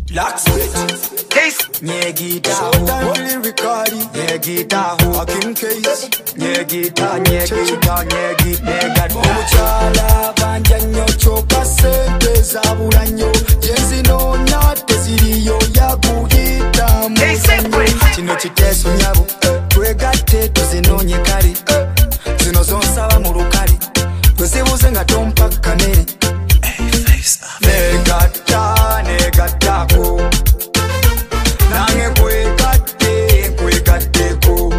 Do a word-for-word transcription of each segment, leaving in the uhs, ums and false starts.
Locksmith, Case, yeah, guitar, Showtime, Ricardi, yeah, guitar, Hakim Case, yeah, guitar, yeah, guitar, yeah, guitar, Muchala, Banjanyo, Choka, Sente, Zaburanyo, Jensino, Nate, Zirio, Yabu, Gita, Musanyo, Chino Chiteso, Yabu, Twegate, Tuzino, Nyekari, Zino Zonsava, Murukari, Tuzibuzenga, Tompa, Kaneri, Negata, negatako Nange kwegate, kwegateko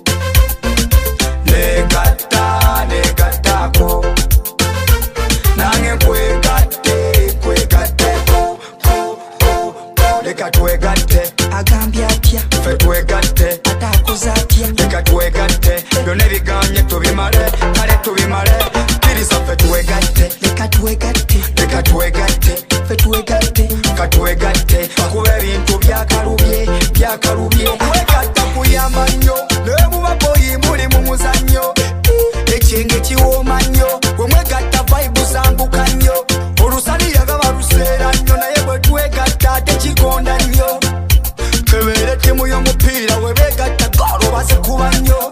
Negata, negatako Nange kwegate, kwegateko Leka twegate, agambia tia Fe twegate, atakuza tia Leka twegate, yone biganye tubimare Kale tubimare, kirisa fe twegate Leka twegate, leka twegate Fe twegate, katwegate Bakube bintu byakalubye, byakalubye Kwegata kuyamba nnyo Nebu baboyi muli mu muzannyo Ekyenge kiwooma nnyo Bwe mwegatta vibe zambuka nnyo Olusani yagaba luseera nnyo Naye bwe twegatta tekigonda nnyo Kebeere ttimu y'omupiira we beegatta goolo bazikuba nnyo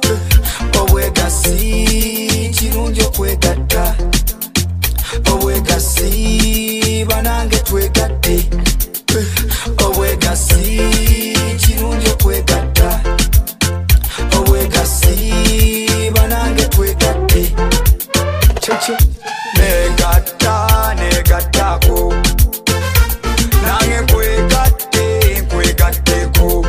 Obwegasi kirungi okwegatta Obwegasi banange twegatte Obwegasi kirungi okwegatta Obwegasi banange twegatte Cheche Negatta, negattako Nange nkwegatte, nkwegatteko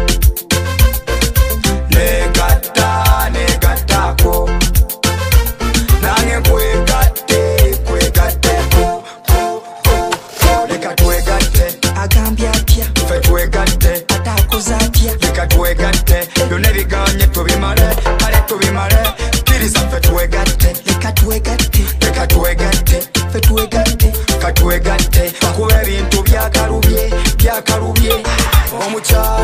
Negatta, negattako Nange nkwegatte, nkwegatteko Leka twegatte, agambya atya Fe twegatte, atakoza atya Leka twegatte, byonna biganye tubimale Kale tubimale, kkiriza fe twegatte Leka twegatte, leka twegatte Fe twegatte, katwegatte Bakube ebintu byakalubye, byakalubye Omukyala